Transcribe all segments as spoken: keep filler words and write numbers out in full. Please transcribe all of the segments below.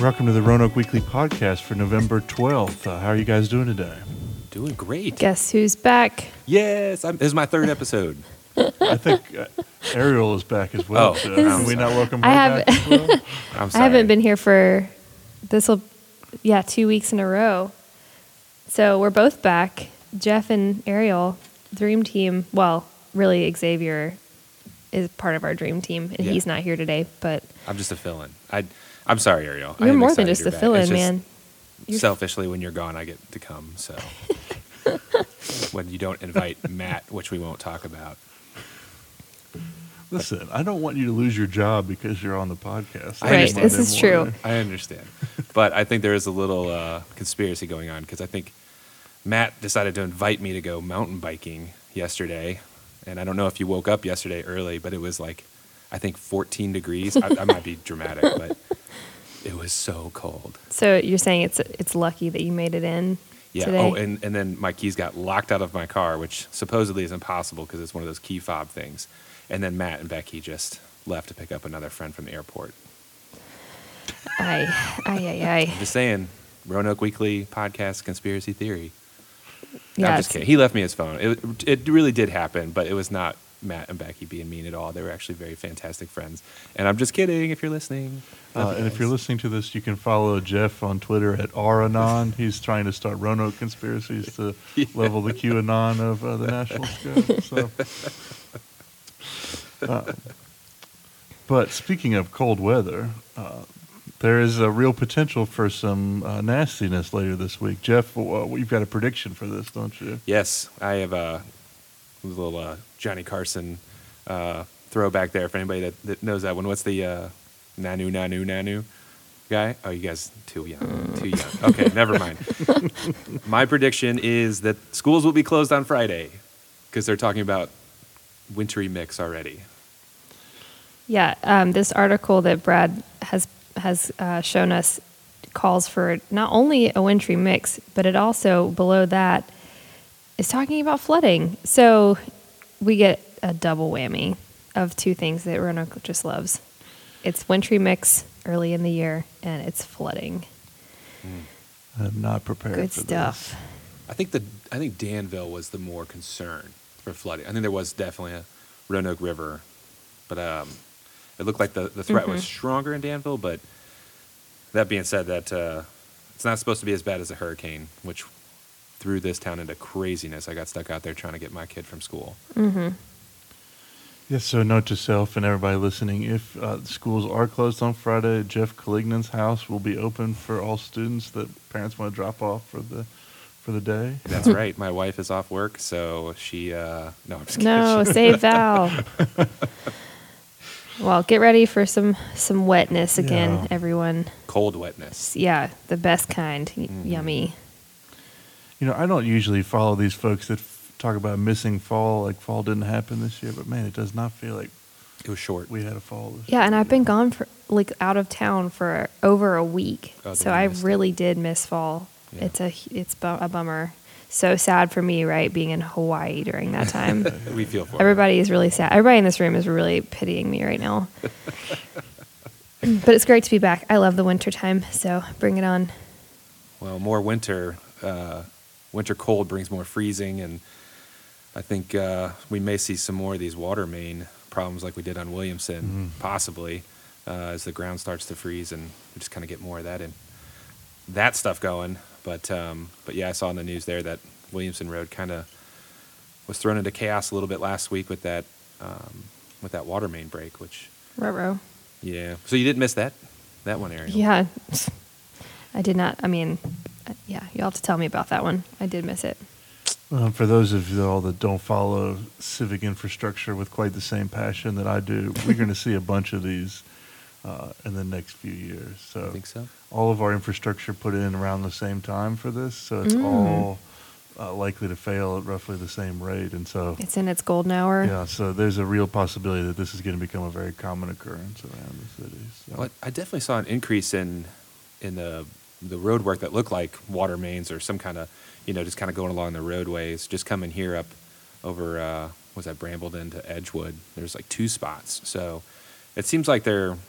welcome to the Roanoke Weekly Podcast for November twelfth. Uh, how are you guys doing today? Doing great. Guess who's back? Yes, I'm, this is my third episode. I think uh, Ariel is back as well. Oh, so I'm can we not sorry. welcome her I have- back as well? I'm I sorry. haven't been here for this will, yeah, two weeks in a row. So we're both back. Jeff and Ariel, dream team. Well, really, Xavier is part of our dream team, and Yeah. he's not here today. But I'm just a fill-in. I, I'm sorry, Ariel. I you're am more than excited just you're a back. fill-in, It's just man. You're- Selfishly, when you're gone, I get to come. So when you don't invite Matt, which we won't talk about. Listen, I don't want you to lose your job because you're on the podcast. I Right, understand. this is true. I understand, but I think there is a little uh, conspiracy going on because I think Matt decided to invite me to go mountain biking yesterday, and I don't know if you woke up yesterday early, but it was like I think fourteen degrees. I, I might be dramatic, but it was so cold. So you're saying it's it's lucky that you made it in Yeah. today? Oh, and, and then my keys got locked out of my car, which supposedly is impossible because it's one of those key fob things. And then Matt and Becky just left to pick up another friend from the airport. Aye, aye, aye, aye. I'm just saying, Roanoke Weekly Podcast Conspiracy Theory. Yeah, I'm just it's- kidding. He left me his phone. It, it really did happen, but it was not Matt and Becky being mean at all. They were actually very fantastic friends. And I'm just kidding if you're listening. Love Uh, you and if guys. you're listening to this, you can follow Jeff on Twitter at Ranon. He's trying to start Roanoke conspiracies to Yeah. level the QAnon of uh, the national scale. So. Uh, but speaking of cold weather, uh, there is a real potential for some uh, nastiness later this week. Jeff, uh, you've got a prediction for this, don't you? Yes, I have a little uh, Johnny Carson uh, throwback there for anybody that, that knows that one. What's the uh, Nanu, Nanu, Nanu guy? Oh, you guys too young. Too young. Okay, never mind. My prediction is that schools will be closed on Friday because they're talking about wintry mix already. Yeah, um, this article that Brad has has uh, shown us calls for not only a wintry mix, but it also below that is talking about flooding. So we get a double whammy of two things that Roanoke just loves. It's wintry mix early in the year, and it's flooding. I'm not prepared Good for stuff. I think the I think Danville was the more concern for flooding. I think there was definitely a Roanoke River, but um, it looked like the, the threat was stronger in Danville. But that being said, that uh, it's not supposed to be as bad as a hurricane, which threw this town into craziness. I got stuck out there trying to get my kid from school. Mm-hmm. Yes, so note to self and everybody listening, if uh, schools are closed on Friday, Jeff Calignan's house will be open for all students that parents want to drop off for the for the day. That's right. My wife is off work, so she. Uh, no, I'm just kidding. No, save Val. Well, get ready for some some wetness again, Yeah. everyone. Cold wetness. Yeah, the best kind. Y- Mhm. Yummy. You know, I don't usually follow these folks that f- talk about missing fall, like fall didn't happen this year, but man, it does not feel like It was short. we had a fall this Yeah, and I've been gone for like out of town for over a week, Oh, so then you I missed it. really did miss fall. Yeah. It's a it's bu- a bummer. So sad for me, right? Being in Hawaii during that time. We feel for it. Everybody is really sad. Everybody in this room is really pitying me right now. But it's great to be back. I love the winter time, so bring it on. Well, more winter. Uh, winter cold brings more freezing, and I think uh, we may see some more of these water main problems like we did on Williamson, Mhm. possibly, uh, as the ground starts to freeze, and we just kind of get more of that and that stuff going. But um, but yeah, I saw in the news there that Williamson Road kind of was thrown into chaos a little bit last week with that um, with that water main break. Which Ruh-roh. yeah, so you didn't miss that that one, Ariel. Yeah. I did not. I mean, uh, yeah, you'll have to tell me about that one. I did miss it. Um, for those of you all that don't follow civic infrastructure with quite the same passion that I do, we're going to see a bunch of these uh, in the next few years. So I think so. all of our infrastructure put in around the same time for this, so it's Mm. all uh, likely to fail at roughly the same rate. And so, It's in its golden hour. yeah, so there's a real possibility that this is going to become a very common occurrence around the city. So. Well, I definitely saw an increase in in the the road work that looked like water mains or some kind of, you know, just kind of going along the roadways, just coming here up over, uh, was that Brambleton to Edgewood? There's like two spots. So it seems like they're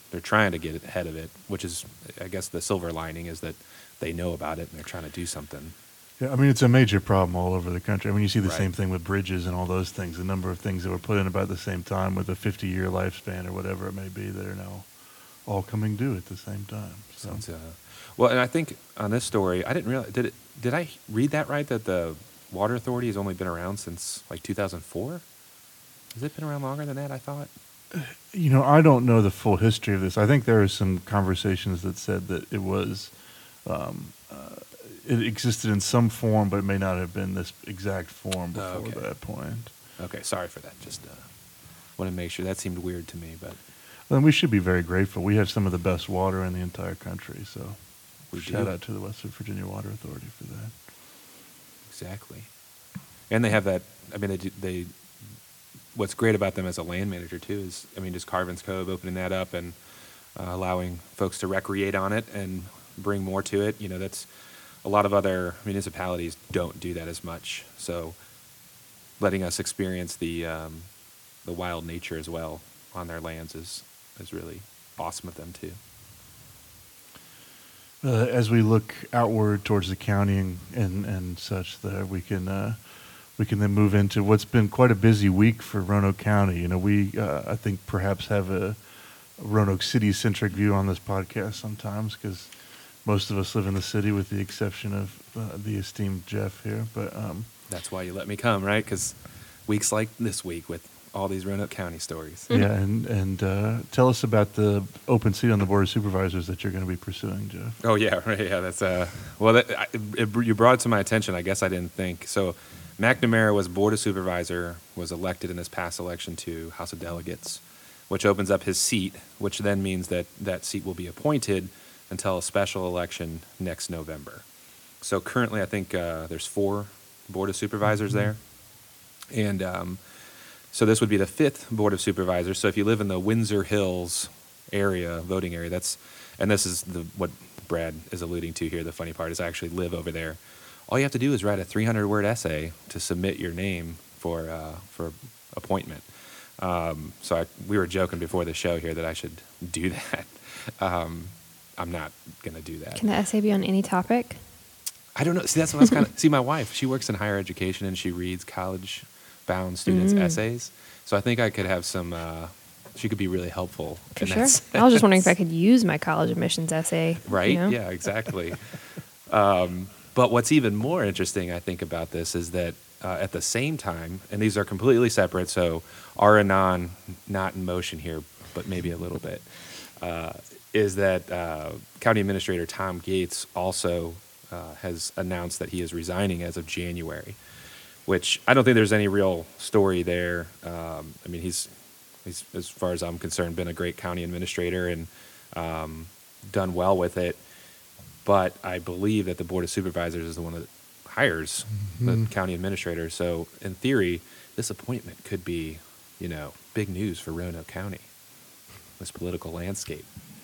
they're trying to get ahead of it, which is, I guess, the silver lining is that they know about it and they're trying to do something. Yeah, I mean, it's a major problem all over the country. I mean, you see the Right. same thing with bridges and all those things. The number of things that were put in about the same time with a fifty-year lifespan or whatever it may be that are now all coming due at the same time. So, Sounds, uh, well, and I think on this story, I didn't realize, did it, did I read that right, that the Water Authority has only been around since like two thousand four? Has it been around longer than that, I thought? you know, I don't know the full history of this. I think there are some conversations that said that it was, um, uh, it existed in some form, but it may not have been this exact form before Oh, okay. that point. Okay, sorry for that. Just uh, want to make sure. That seemed weird to me, but And we should be very grateful. We have some of the best water in the entire country. So we shout do. out to the Western Virginia Water Authority for that. Exactly. And they have that, I mean, they, do- they, what's great about them as a land manager too is, I mean, just Carvin's Cove, opening that up and uh, allowing folks to recreate on it and bring more to it. You know, that's, a lot of other municipalities don't do that as much. So letting us experience the, um, the wild nature as well on their lands is, is really awesome of them too. Uh, as we look outward towards the county and, and, and such, there we can uh, we can then move into what's been quite a busy week for Roanoke County. You know, we uh, I think perhaps have a Roanoke City centric view on this podcast sometimes because most of us live in the city, with the exception of uh, the esteemed Jeff here. But um, That's why you let me come, right? Because weeks like this week with all these Roanoke County stories. yeah, and and uh, tell us about the open seat on the Board of Supervisors that you're going to be pursuing, Jeff. Oh yeah, right. Yeah, that's uh. Well, that, I, it, you brought it to my attention. I guess I didn't think so. McNamara was Board of Supervisor, was elected in this past election to House of Delegates, which opens up his seat, which then means that that seat will be appointed until a special election next November. So currently, I think uh, there's four Board of Supervisors there, and um, so this would be the fifth Board of Supervisors. So if you live in the Windsor Hills area, voting area, that's, and this is the what Brad is alluding to here. The funny part is I actually live over there. All you have to do is write a three hundred word essay to submit your name for uh, for appointment. Um, so I, we were joking before the show here that I should do that. Um, I'm not gonna do that. Can the essay be on any topic? I don't know. See, that's what I was kind of. See, my wife, she works in higher education and she reads college-bound students' Mm. essays. So I think I could have some. Uh, she could be really helpful. For in sure. that I was just wondering if I sense. could use my college admissions essay. Right? you know? Yeah, exactly. um, but what's even more interesting, I think, about this is that uh, at the same time, and these are completely separate, so R and non, not in motion here, but maybe a little bit, uh, is that uh, County Administrator Tom Gates also uh, has announced that he is resigning as of January, which I don't think there's any real story there. Um, I mean, he's, he's, as far as I'm concerned, been a great county administrator and um, done well with it. But I believe that the Board of Supervisors is the one that hires the county administrator. So in theory, this appointment could be, you know, big news for Roanoke County, this political landscape.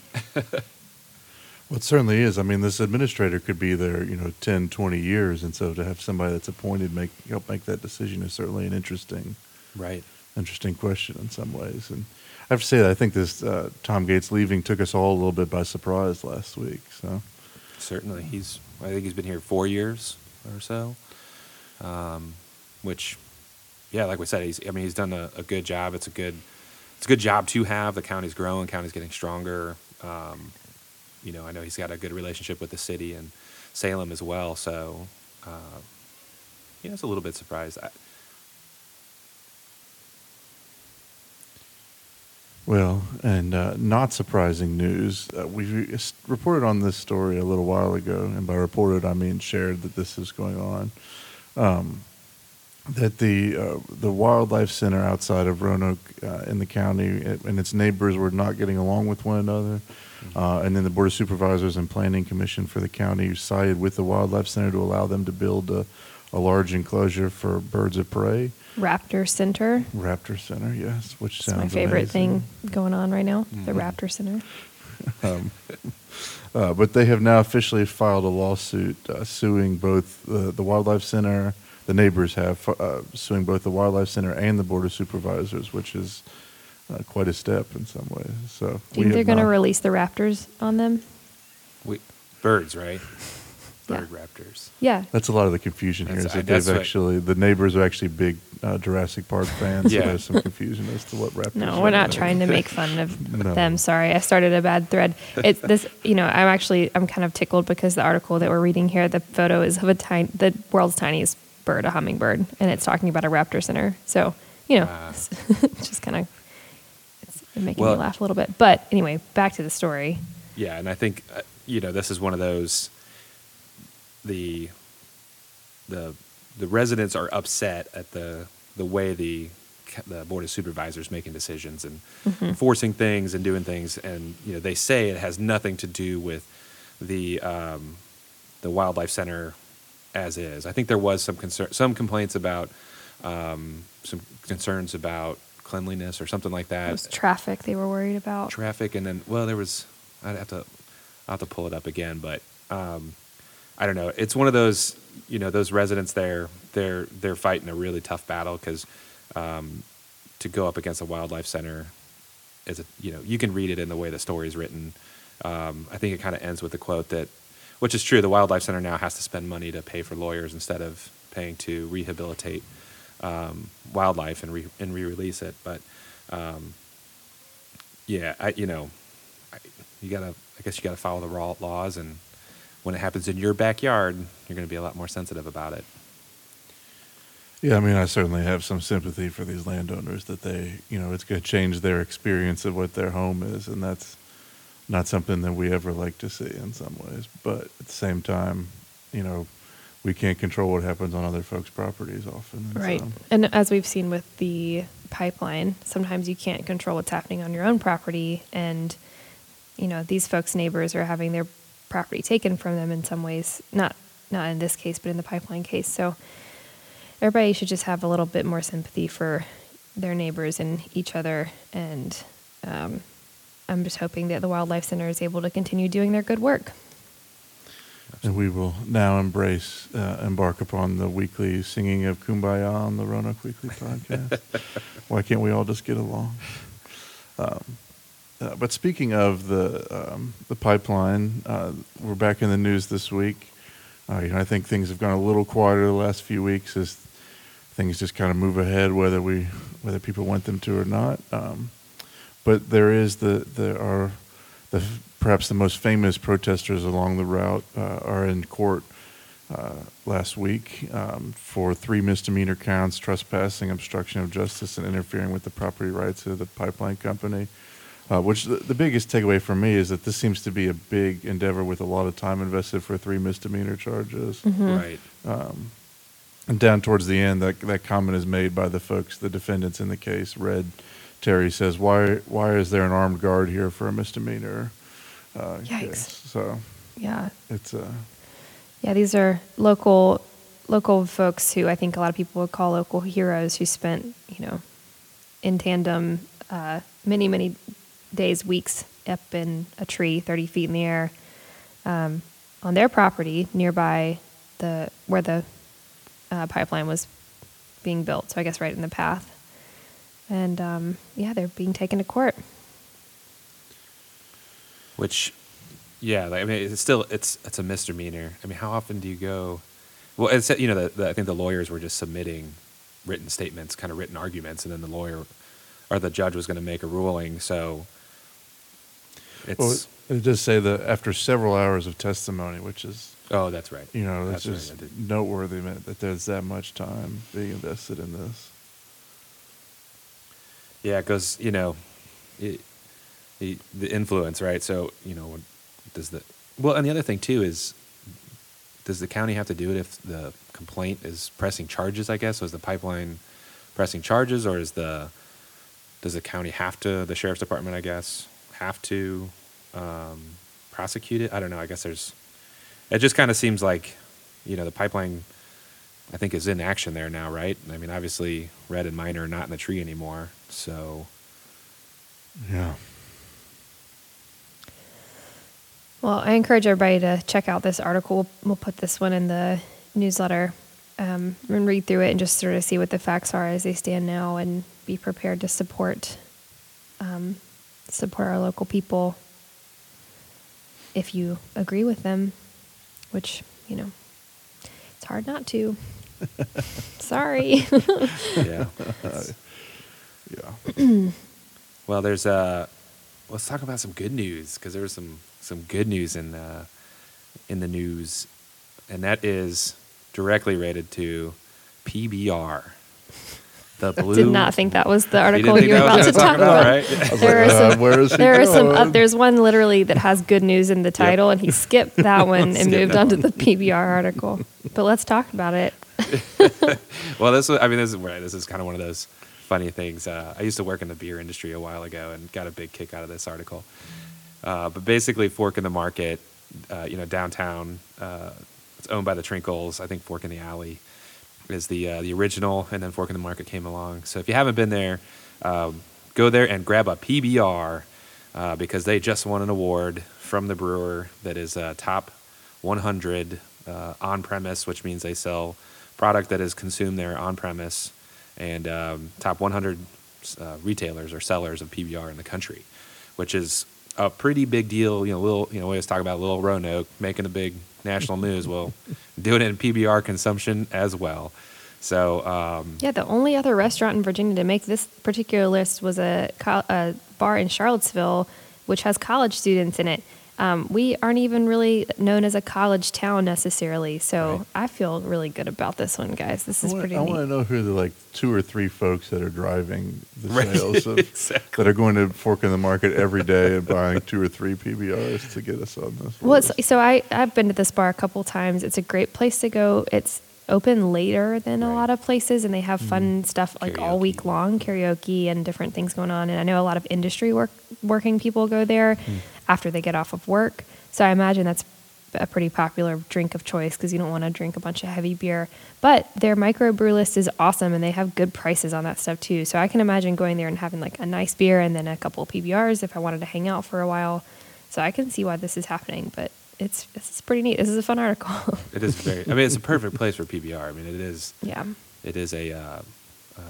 Well, it certainly is. I mean, this administrator could be there, you know, ten, twenty years. And so to have somebody that's appointed make help make that decision is certainly an interesting Right. interesting question in some ways. And I have to say that I think this uh, Tom Gates leaving took us all a little bit by surprise last week. So Certainly. He's, I think he's been here four years or so, um, which, yeah, like we said, he's, I mean, he's done a, a good job. It's a good, it's a good job to have. The county's growing, county's getting stronger. Um, you know, I know he's got a good relationship with the city and Salem as well. So, uh, yeah, I was a little bit surprised. I, Well, and uh, not surprising news. Uh, we reported on this story a little while ago, and by reported I mean shared that this is going on. Um, that the uh, the wildlife center outside of Roanoke uh, in the county and its neighbors were not getting along with one another, uh, and then the Board of Supervisors and Planning Commission for the county sided with the wildlife center to allow them to build a, a large enclosure for birds of prey. Raptor Center. Raptor Center, yes, which It's sounds my favorite amazing. thing going on right now. The Mhm. Raptor Center. Um, uh, but they have now officially filed a lawsuit uh, suing both the, the Wildlife Center, the neighbors have, uh, suing both the Wildlife Center and the Board of Supervisors, which is uh, quite a step in some ways. So Do you we think they're have going to not- release the raptors on them? We, birds, right? Yeah. Bird raptors. Yeah. That's a lot of the confusion here. Is That's- that that's they've what- actually the neighbors are actually big uh, Jurassic Park fans. Yeah. So there's some confusion as to what raptors. No, are. we're not trying to make fun of No. them. Sorry, I started a bad thread. It's this, you know, I'm actually I'm kind of tickled because the article that we're reading here, the photo is of a tiny, the world's tiniest bird, a hummingbird, and it's talking about a raptor center. So, you know, Wow. it's just kind of it's making Well- me laugh a little bit. But anyway, back to the story. Yeah, and I think uh, you know this is one of those. The the the residents are upset at the the way the ca- the board of supervisors making decisions and enforcing things and doing things, and you know they say it has nothing to do with the um, the wildlife center as is. I think there was some concern, some complaints about um, some concerns about cleanliness or something like It that. was traffic they were worried about. Traffic, and then well, there was I'd have to I'll have to pull it up again, but um, I don't know. It's one of those you know those residents there. They're they're fighting a really tough battle because um, to go up against a wildlife center is a you know you can read it in the way the story is written. Um, I think it kind of ends with the quote that, which is true. The wildlife center now has to spend money to pay for lawyers instead of paying to rehabilitate um, wildlife and re and re-release it. But um, yeah, I you know, I, you gotta. I guess you gotta follow the raw laws, and when it happens in your backyard, you're gonna be a lot more sensitive about it. Yeah, I mean, I certainly have some sympathy for these landowners that they, you know, it's going to change their experience of what their home is, and that's not something that we ever like to see in some ways. But at the same time, you know, we can't control what happens on other folks' properties often. and Right. so- And as we've seen with the pipeline, sometimes you can't control what's happening on your own property. And, you know, these folks' neighbors are having their property taken from them in some ways. Not not in this case, but in the pipeline case. So everybody should just have a little bit more sympathy for their neighbors and each other. And um, I'm just hoping that the Wildlife Center is able to continue doing their good work. And we will now embrace, uh, embark upon the weekly singing of Kumbaya on the Roanoke Weekly podcast. Why can't we all just get along? Um, uh, but speaking of the um, the pipeline, uh, we're back in the news this week. Uh, you know, I think things have gone a little quieter the last few weeks as things just kind of move ahead, whether we whether people want them to or not. Um, but there is the there are the perhaps the most famous protesters along the route uh, are in court uh, last week um, for three misdemeanor counts: trespassing, obstruction of justice, and interfering with the property rights of the pipeline company. Uh, which the, the biggest takeaway for me is that this seems to be a big endeavor with a lot of time invested for three misdemeanor charges. Right. And down towards the end, that that comment is made by the folks, the defendants in the case. Red Terry says, "Why why is there an armed guard here for a misdemeanor uh, Yikes. case?" So Yeah. it's uh, Yeah, these are local local folks who I think a lot of people would call local heroes who spent, you know, in tandem uh, many, many days, weeks up in a tree thirty feet in the air um, on their property nearby the where the uh, pipeline was being built. So I guess right in the path. And um, yeah, they're being taken to court. Which, yeah, like, I mean, it's still it's it's a misdemeanor. I mean, how often do you go? Well, it's you know, the, the, I think the lawyers were just submitting written statements, kind of written arguments, and then the lawyer or the judge was going to make a ruling. So it's well, it, it does say that after several hours of testimony, which is oh, that's right. you know that's, That's just right, I did. noteworthy that that there's that much time being invested in this. Yeah, because you know, it, the the influence, right? So you know, what does the well, and the other thing too is, does the county have to do it if the complaint is pressing charges? I guess, so is the pipeline pressing charges, or is the does the county have to? The sheriff's department, I guess, have to um, prosecute it. I don't know. I guess there's. It just kind of seems like, you know, the pipeline, I think, is in action there now, right? I mean, obviously, Red and Minor are not in the tree anymore, so. Yeah. Well, I encourage everybody to check out this article. We'll put this one in the newsletter um, and read through it and just sort of see what the facts are as they stand now and be prepared to support um, support our local people if you agree with them, which, you know, it's hard not to. Sorry. Yeah. Yeah. Well, there's uh let's talk about some good news because there was some some good news in uh in the news, and that is directly related to P B R. The blue. Did not think that was the You article didn't think you were that about was to what I talk was about. gonna talk about, right? There are Uh, some. where is he There are some. Uh, going? there's one literally that has good news in the title, and he skipped that one and Skipped moved that on to one. the P B R article. But let's talk about it. Well, this was, I mean, this is right. This is kind of one of those funny things. Uh, I used to work in the beer industry a while ago and got a big kick out of this article. Uh, but basically, Fork in the Market, uh, you know, downtown, uh, it's owned by the Trinkles. I think Fork in the Alley is the uh, the original, and then Fork in the Market came along. So if you haven't been there, um, go there and grab a P B R uh, because they just won an award from the brewer that is uh, top one hundred uh, on premise, which means they sell product that is consumed there on premise, and um, top one hundred uh, retailers or sellers of P B R in the country, which is a pretty big deal. You know, little, you know, we always talk about Little Roanoke making a big national news. Well, doing it in P B R consumption as well. So, um, Yeah, the only other restaurant in Virginia to make this particular list was a, co- a bar in Charlottesville, which has college students in it. Um, we aren't even really known as a college town necessarily, so Right. I feel really good about this one, guys. This is I wanna, pretty I neat. want to know who the like two or three folks that are driving the Right. sales of, Exactly. that are going to Fork in the Market every day and buying two or three P B Rs to get us on this. Well, list. it's, so I, I've been to this bar a couple times. It's a great place to go. It's open later than a Right. lot of places, and they have fun stuff like all week Karaoke. long, karaoke and different things going on. And I know a lot of industry work working people go there after they get off of work. So I imagine that's a pretty popular drink of choice because you don't want to drink a bunch of heavy beer. But their microbrew list is awesome, and they have good prices on that stuff too. So I can imagine going there and having like a nice beer and then a couple of P B Rs if I wanted to hang out for a while. So I can see why this is happening, but it's this is pretty neat. This is a fun article. it is very. I mean, it's a perfect place for P B R. I mean, it is. Yeah. It is a uh, uh,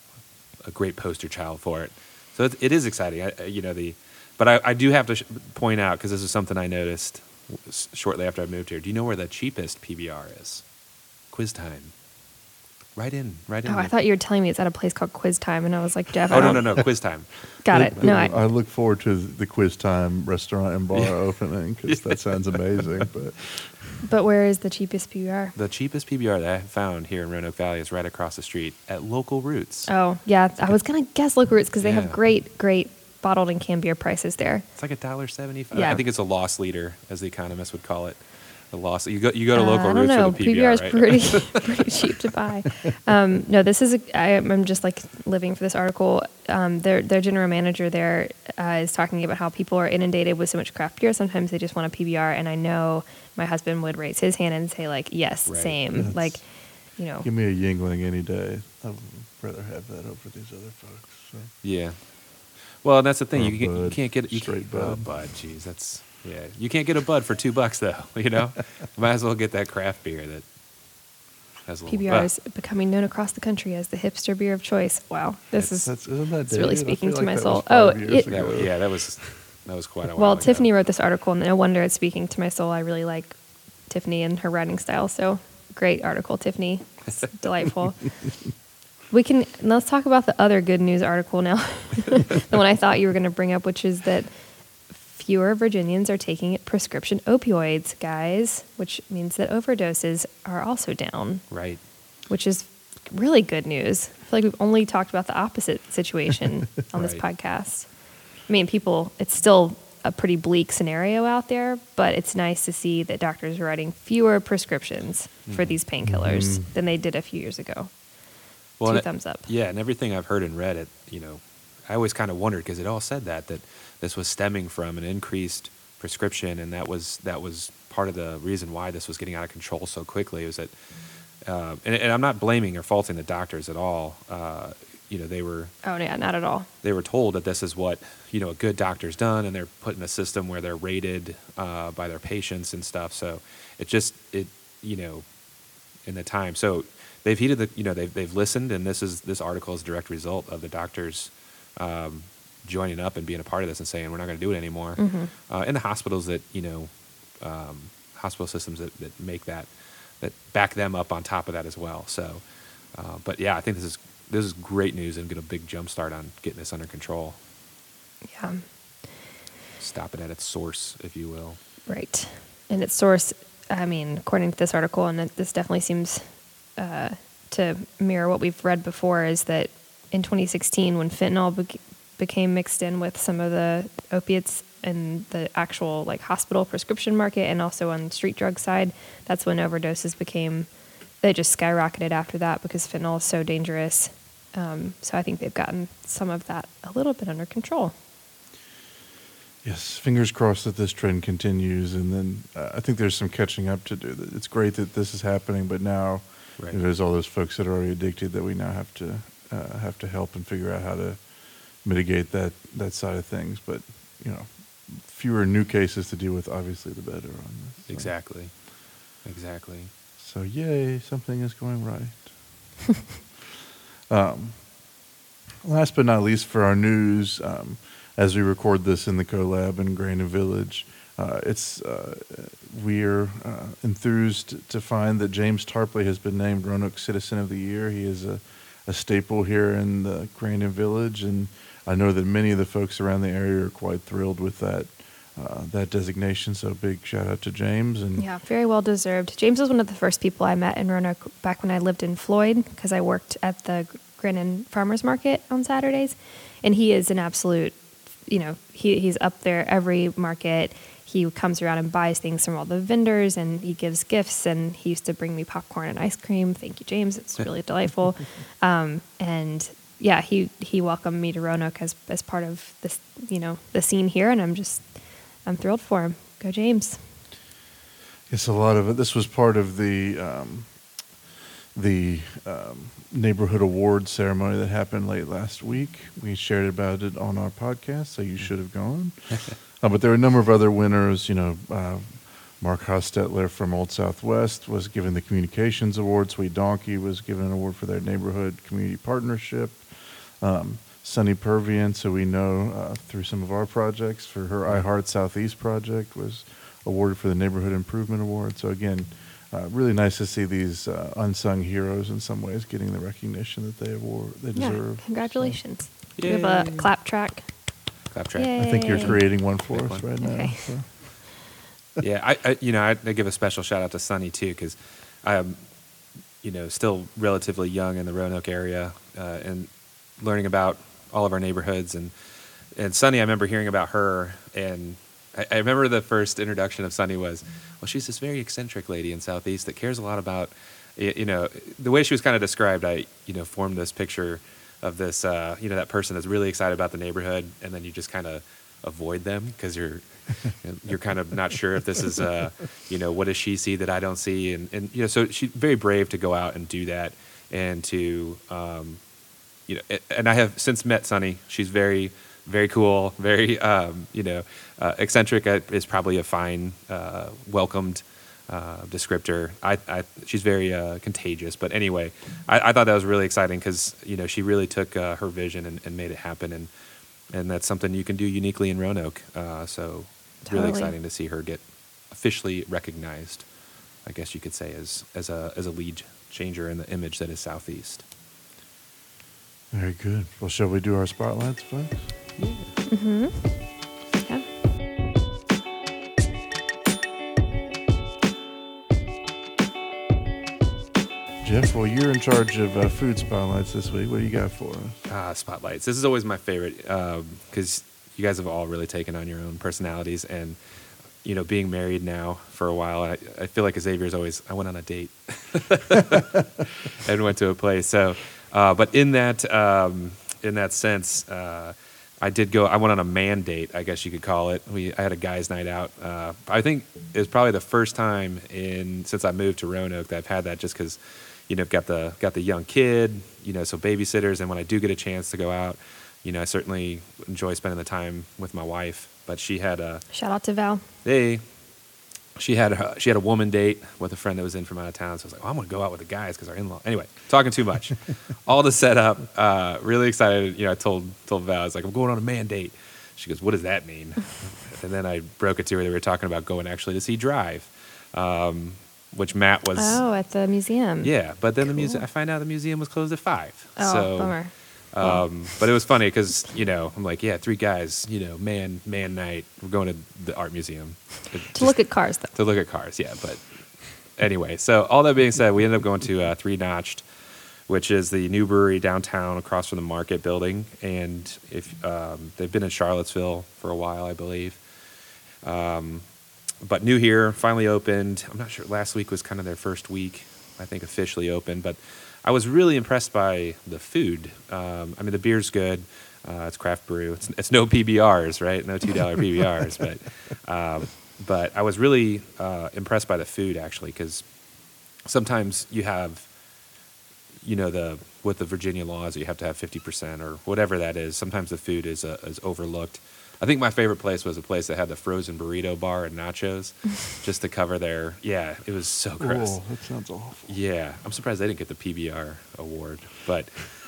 a great poster child for it. So it, it is exciting. I, I- you know the, but I, I do have to sh- point out because this is something I noticed s- shortly after I moved here. Do you know where the cheapest P B R is? Quiz Time. Right in, right in. Oh, I the- thought you were telling me it's at a place called Quiz Time, and I was like, Jeff. I Oh no don't- no no! Quiz Time. Got I- it. No, I, I, look forward to the Quiz Time restaurant and bar opening because that sounds amazing. But but where is the cheapest P B R? The cheapest P B R that I found here in Roanoke Valley is right across the street at Local Roots. Oh, yeah. I was gonna guess Local Roots because they Yeah. have great, great bottled and canned beer prices there. It's like a dollar seventy-five. Yeah. I think it's a loss leader, as the economists would call it. The loss. You go. You go to Uh, Local I don't Roots know. for the P B R, is right? pretty pretty cheap to buy. Um, no, this is a, I, I'm just like living for this article. Um, their their general manager there uh, is talking about how people are inundated with so much craft beer. Sometimes they just want a P B R, and I know my husband would raise his hand and say like, yes, Right. same. That's- Like, you know, give me a Yingling any day. I'd rather have that over these other folks. So. Yeah. Well, and that's the thing. Or You, can, you Bud. can't get you Straight can't, oh, Bud. Bud. Jeez, that's yeah. You can't get a Bud for two bucks though. You know, might as well get that craft beer that has a little. P B R ah, is becoming known across the country as the hipster beer of choice. Wow, this is That's, isn't that it's really dated? I speaking feel to like my that soul. was five Oh, years it- that, ago. yeah, that was that was quite a while. well. ago. Tiffany wrote this article, and no wonder it's speaking to my soul. I really like Tiffany and her writing style. So great article, Tiffany. It's delightful. We can let's talk about the other good news article now. The one I thought you were going to bring up, which is that fewer Virginians are taking prescription opioids, guys, which means that overdoses are also down, Right. which is really good news. I feel like we've only talked about the opposite situation on this Right. podcast. I mean, people, it's still a pretty bleak scenario out there, but it's nice to see that doctors are writing fewer prescriptions for these painkillers Mhm. than they did a few years ago. Two and it- thumbs up. Yeah, and everything I've heard and read, it you know, I always kind of wondered because it all said that that this was stemming from an increased prescription, and that was that was part of the reason why this was getting out of control so quickly. Was that, uh, and, and I'm not blaming or faulting the doctors at all. Uh, you know, they were Oh, yeah, not at all. they were told that this is what you know a good doctor's done, and they're put in a system where they're rated uh, by their patients and stuff. So it just it you know in the time. So they've heeded the you know they've they've listened, and this is this article is a direct result of the doctors um, joining up and being a part of this and saying we're not going to do it anymore. Mm-hmm. Uh, and the hospitals that you know, um, hospital systems that, that make that, that back them up on top of that as well. So, uh, but yeah, I think this is this is great news and get a big jump start on getting this under control. Yeah. Stop it at its source, if you will. Right. And its source, I mean, according to this article, and it, this definitely seems uh, to mirror what we've read before, is that in twenty sixteen, when fentanyl be- became mixed in with some of the opiates in the actual like hospital prescription market and also on the street drug side, that's when overdoses became, they just skyrocketed after that because fentanyl is so dangerous. Um, so I think they've gotten some of that a little bit under control. Yes, fingers crossed that this trend continues, and then uh, I think there's some catching up to do. It's great that this is happening, but now Right. you know, there's all those folks that are already addicted that we now have to uh, have to help and figure out how to mitigate that that side of things. But you know, fewer new cases to deal with, obviously, the better on this. So. Exactly. Exactly. So yay, something is going right. um, last but not least, for our news. Um, As we record this in the CoLab in Grandin Village, uh, it's uh, we're uh, enthused to find that James Tarpley has been named Roanoke Citizen of the Year. He is a, a staple here in the Grandin Village, and I know that many of the folks around the area are quite thrilled with that uh, that designation. So big shout out to James. And Yeah, very well deserved. James was one of the first people I met in Roanoke back when I lived in Floyd because I worked at the Grandin Farmers Market on Saturdays, and he is an absolute. You know, he he's up there every market. He comes around and buys things from all the vendors, and he gives gifts. And he used to bring me popcorn and ice cream. Thank you, James. It's really delightful. Um, and yeah, he he welcomed me to Roanoke as as part of this, you know, the scene here, and I'm just I'm thrilled for him. Go, James. Yes, a lot of it. This was part of the um, the um, neighborhood award ceremony that happened late last week. We shared about it on our podcast, so you should have gone. uh, but there were a number of other winners. You know, uh, Mark Hostetler from Old Southwest was given the Communications Award. Sweet Donkey was given an award for their neighborhood community partnership. Um, Sunny Perviance, who we know uh, through some of our projects, for her I Heart Southeast project, was awarded for the Neighborhood Improvement Award. So again, Uh, really nice to see these uh, unsung heroes in some ways getting the recognition that they award they Yeah, deserve. congratulations. So. We have a Yay. clap track. Clap track. Yay. I think you're creating one for Make us one. right now. Okay. So. Yeah, I, I you know I, I give a special shout out to Sunny too because I'm you know still relatively young in the Roanoke area uh, and learning about all of our neighborhoods and and Sunny, I remember hearing about her and I, I remember the first introduction of Sunny was, well, she's this very eccentric lady in Southeast that cares a lot about, y- you know, the way she was kind of described. I you know formed this picture of this uh, you know that person that's really excited about the neighborhood and then you just kind of avoid them because you're you're kind of not sure if this is uh you know what does she see that I don't see and and you know so she's very brave to go out and do that and to um you know and I have since met Sunny. She's very very cool, very um you know uh, eccentric is probably a fine uh welcomed uh descriptor. I, I she's very uh contagious, but anyway I, I thought that was really exciting because you know she really took uh, her vision and, and made it happen and and that's something you can do uniquely in Roanoke. Uh, so it's really Totally. exciting to see her get officially recognized, I guess you could say, as as a as a lead changer in the image that is Southeast. Very good. Well, shall we do our spotlights, folks? Mm-hmm. Yeah. Jeff, well, you're in charge of uh, food spotlights this week. What do you got for us? Ah, spotlights. This is always my favorite because you guys have all really taken on your own personalities and. You know, being married now for a while, I, I feel like Xavier's always, I went on a date and went to a place. So, uh, but in that, um, in that sense, uh, I did go, I went on a man date, I guess you could call it. We, I had a guy's night out. Uh, I think it was probably the first time in, since I moved to Roanoke that I've had that just because, you know, I've got the, got the young kid, you know, so babysitters. And when I do get a chance to go out, you know, I certainly enjoy spending the time with my wife. But she had a Shout out to Val. hey, she had a, she had a woman date with a friend that was in from out of town. So I was like, oh, I'm going to go out with the guys because our in-law. Anyway, talking too much. All the setup, uh, really excited. You know, I told told Val, I was like, I'm going on a man date. She goes, what does that mean? And then I broke it to her that we were talking about going actually to see Drive, um, which Matt was. Oh, at the museum. Yeah, but then the Cool. museum, I find out the museum was closed at five. Oh, so, bummer. Um, but it was funny because, you know, I'm like, yeah, three guys, you know, man, man night. We're going to the art museum. It To just- look at cars, though. To look at cars, yeah. But anyway, so all that being said, we ended up going to uh, Three Notched, which is the new brewery downtown across from the Market building. And if um, they've been in Charlottesville for a while, I believe. Um, but new here, finally opened. I'm not sure. Last week was kind of their first week, I think, officially open. But I was really impressed by the food. Um, I mean, the beer's good. Uh, it's craft brew. It's, it's no P B Rs, right? No two dollar P B Rs. But um, but I was really uh, impressed by the food, actually, because sometimes you have, you know, the with the Virginia laws, you have to have fifty percent or whatever that is. Sometimes the food is uh, is overlooked. I think my favorite place was a place that had the frozen burrito bar and nachos, just to cover their. Yeah, it was so gross. Oh, that sounds awful. Yeah, I'm surprised they didn't get the P B R award. But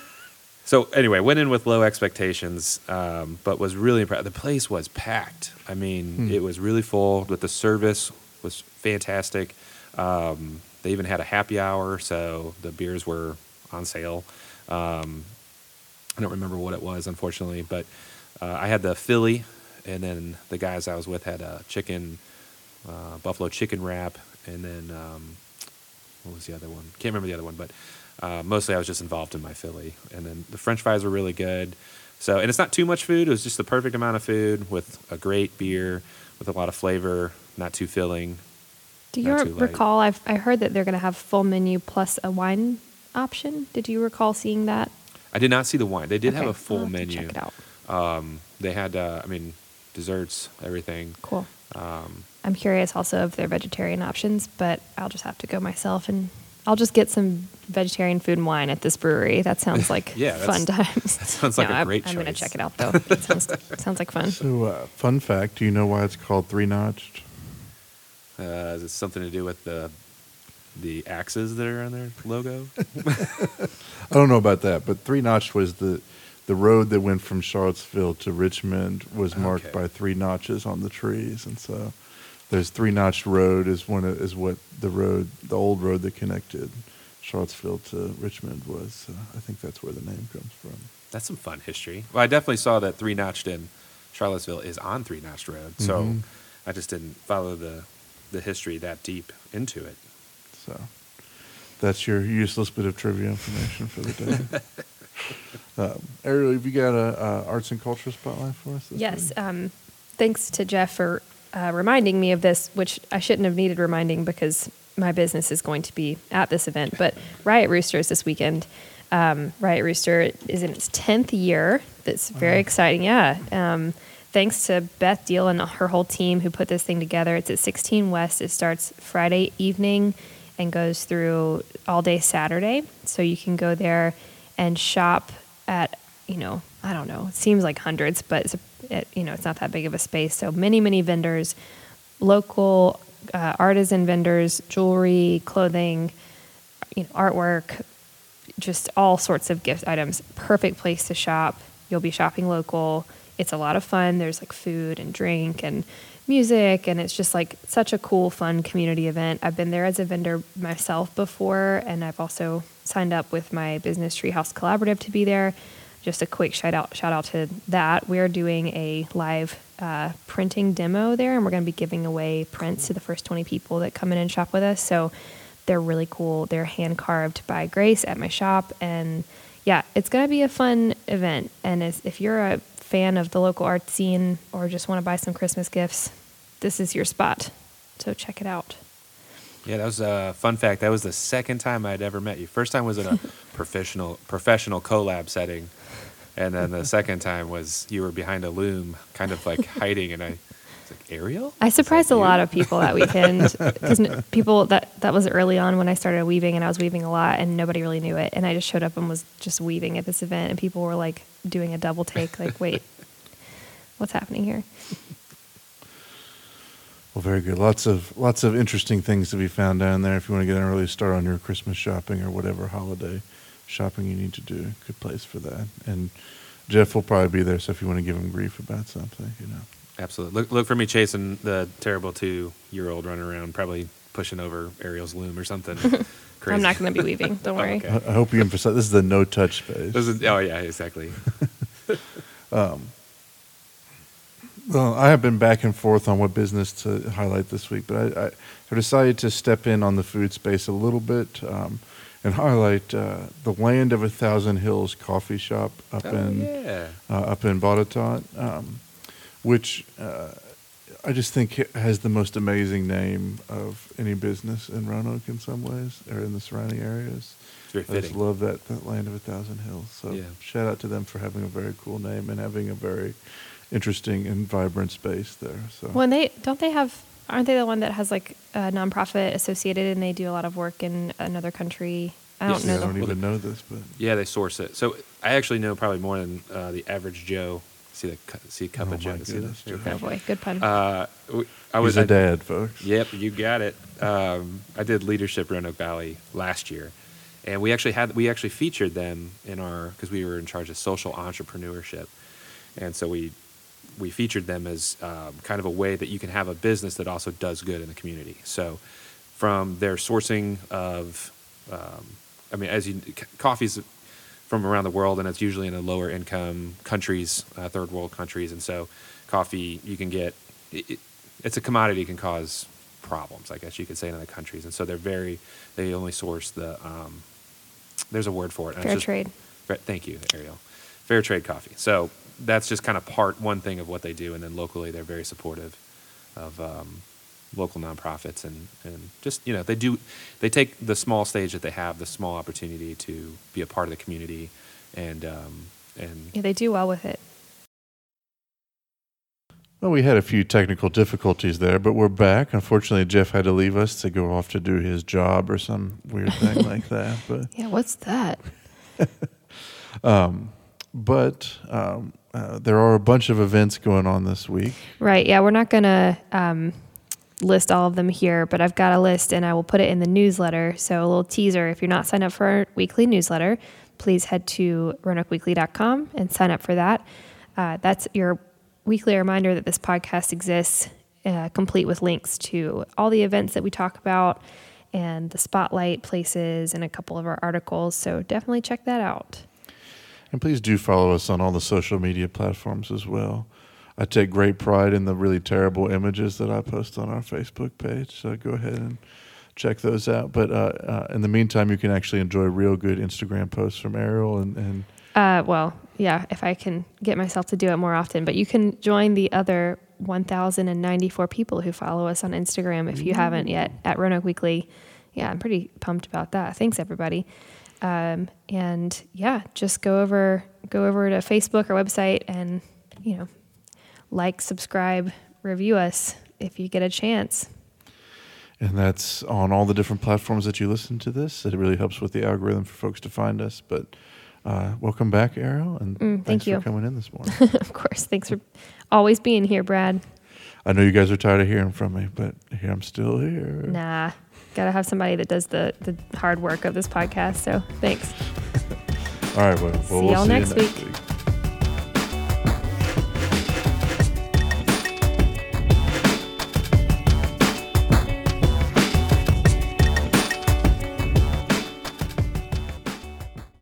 so anyway, went in with low expectations, um, but was really impressed. The place was packed. I mean, Hmm. it was really full. But the service was fantastic. Um, they even had a happy hour, so the beers were on sale. Um, I don't remember what it was, unfortunately, but uh, I had the Philly, and then the guys I was with had a chicken, uh, buffalo chicken wrap, and then um, what was the other one? Can't remember the other one, but uh, mostly I was just involved in my Philly. And then the French fries were really good. So, and it's not too much food. It was just the perfect amount of food with a great beer, with a lot of flavor, not too filling. Do Not you too light. recall? I've I heard that they're going to have full menu plus a wine option. Did you recall seeing that? I did not see the wine. They did have Okay, a full I'll have to menu. Check it out. Um, they had, uh, I mean, desserts, everything. Cool. Um, I'm curious also of their vegetarian options, but I'll just have to go myself and I'll just get some vegetarian food and wine at this brewery. That sounds like Yeah, fun that's- times. that sounds like No, a I'm- great I'm going to choice. check it out though. It sounds sounds like fun. So, uh, fun fact: do you know why it's called Three Notched? uh, is it something to do with the the axes that are on their logo? I don't know about that, but Three Notched was the the road that went from Charlottesville to Richmond was marked Okay. by three notches on the trees, and so there's Three Notched Road is one of, is what the road, the old road that connected Charlottesville to Richmond was. Uh, I think that's where the name comes from. That's some fun history. Well, I definitely saw that Three Notched in Charlottesville is on Three Notched Road, so Mhm. I just didn't follow the the history that deep into it. So that's your useless bit of trivia information for the day. um, Ariel, have you got a, a arts and culture spotlight for us? This Yes. week? Um, thanks to Jeff for uh, reminding me of this, which I shouldn't have needed reminding because my business is going to be at this event. But Riot Rooster is this weekend. Um, Riot Rooster is in its tenth year. That's very Wow. exciting. Yeah. Um, thanks to Beth Deal and her whole team who put this thing together. It's at sixteen West. It starts Friday evening and goes through all day Saturday. So you can go there and shop at, you know, I don't know, it seems like hundreds, but it's, a, it, you know, it's not that big of a space. So many, many vendors, local uh, artisan vendors, jewelry, clothing, you know, artwork, just all sorts of gift items. Perfect place to shop. You'll be shopping local. It's a lot of fun. There's like food and drink and music, and it's just like such a cool, fun community event. I've been there as a vendor myself before, and I've also signed up with my business Treehouse Collaborative to be there. Just a quick shout out, shout out to that. We're doing a live uh, printing demo there, and we're going to be giving away prints to the first twenty people that come in and shop with us. So they're really cool. They're hand carved by Grace at my shop, and yeah, it's going to be a fun event. And as, if you're a fan of the local art scene or just want to buy some Christmas gifts, this is your spot. So check it out. Yeah, that was a fun fact. That was the second time I'd ever met you. First time was in a professional professional collab setting, and then the second time was you were behind a loom, kind of like hiding, and I was like, Ariel? I surprised a you? lot of people that weekend because people that that was early on when I started weaving, and I was weaving a lot, and nobody really knew it. And I just showed up and was just weaving at this event, and people were like doing a double take, like, "Wait, what's happening here?" Well, very good. Lots of lots of interesting things to be found down there. If you want to get an early start on your Christmas shopping or whatever holiday shopping you need to do, good place for that. And Jeff will probably be there, so if you want to give him grief about something, you know. Absolutely. Look, look for me chasing the terrible two-year-old running around, probably pushing over Ariel's loom or something. Crazy. I'm not going to be weaving. Don't worry. okay. I, I hope you emphasize this is the no-touch space. This is, oh yeah, exactly. Um, well, I have been back and forth on what business to highlight this week, but I, I have decided to step in on the food space a little bit um, and highlight uh, the Land of a Thousand Hills coffee shop up Oh, in yeah. uh, up in Botetourt, um, which uh, I just think it has the most amazing name of any business in Roanoke in some ways, or in the surrounding areas. It's very I just fitting. love that, that Land of a Thousand Hills. So Yeah. shout out to them for having a very cool name and having a very interesting and vibrant space there. So When they don't they have aren't they the one that has like a nonprofit associated and they do a lot of work in another country? I don't Yes. yeah, know. I the- don't Well, even know this, but Yeah, they source it. So I actually know probably more than uh, the average Joe. See the cu- see a cup Oh, of Joe. my See goodness, that? Joe. Okay. Oh boy, good pun. Uh, w- I he's was a I- dad, folks. Yep, you got it. Um, I did leadership Roanoke Valley last year, and we actually had we actually featured them in our because we were in charge of social entrepreneurship, and so we we featured them as um, kind of a way that you can have a business that also does good in the community. So from their sourcing of, um, I mean, as you c- coffee's from around the world, and it's usually in the lower income countries, uh, third world countries, and so coffee you can get. It, it, it's a commodity that can cause problems, I guess you could say, in other countries, and so they're very. They only source the. Um, there's a word for it. and it's Fair just- trade. Fair- Thank you, Ariel. Fair trade coffee. So that's just kind of part one thing of what they do, and then locally they're very supportive of um, local nonprofits, and, and just you know they do they take the small stage that they have, the small opportunity to be a part of the community, and um, and Yeah, they do well with it. Well, we had a few technical difficulties there, but we're back. Unfortunately, Jeff had to leave us to go off to do his job or some weird thing like that. But Yeah, what's that? um, but um, uh, there are a bunch of events going on this week. Right. Yeah, we're not going to um, list all of them here, but I've got a list and I will put it in the newsletter. So a little teaser. If you're not signed up for our weekly newsletter, please head to roanoke weekly dot com and sign up for that. Uh, that's your weekly reminder that this podcast exists, uh, complete with links to all the events that we talk about and the spotlight places and a couple of our articles. So definitely check that out. And please do follow us on all the social media platforms as well. I take great pride in the really terrible images that I post on our Facebook page, so go ahead and check those out. But uh, uh, in the meantime, you can actually enjoy real good Instagram posts from Ariel and, and Uh, well, yeah, if I can get myself to do it more often. But you can join the other one thousand ninety-four people who follow us on Instagram if you haven't yet at Roanoke Weekly. Yeah, I'm pretty pumped about that. Thanks, everybody. Um, and yeah, just go over go over to Facebook or website and, you know, like, subscribe, review us if you get a chance. And that's on all the different platforms that you listen to this. It really helps with the algorithm for folks to find us. But uh, welcome back, Ariel, and Mm, thank thanks you. for coming in this morning. Of course. Thanks for always being here, Brad. I know you guys are tired of hearing from me, but here I'm still here. Nah, got to have somebody that does the, the hard work of this podcast. So thanks. All right, well, well See we'll y'all see next you next week. week.